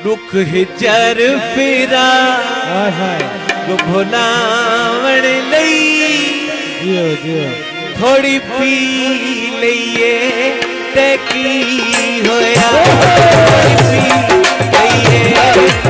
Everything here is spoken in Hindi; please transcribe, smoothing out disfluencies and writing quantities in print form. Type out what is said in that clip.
दुख हिजर फिरा को भुलावण लई जियो जियो थोड़ी पी लईए ते की होया थोड़ी पी लईए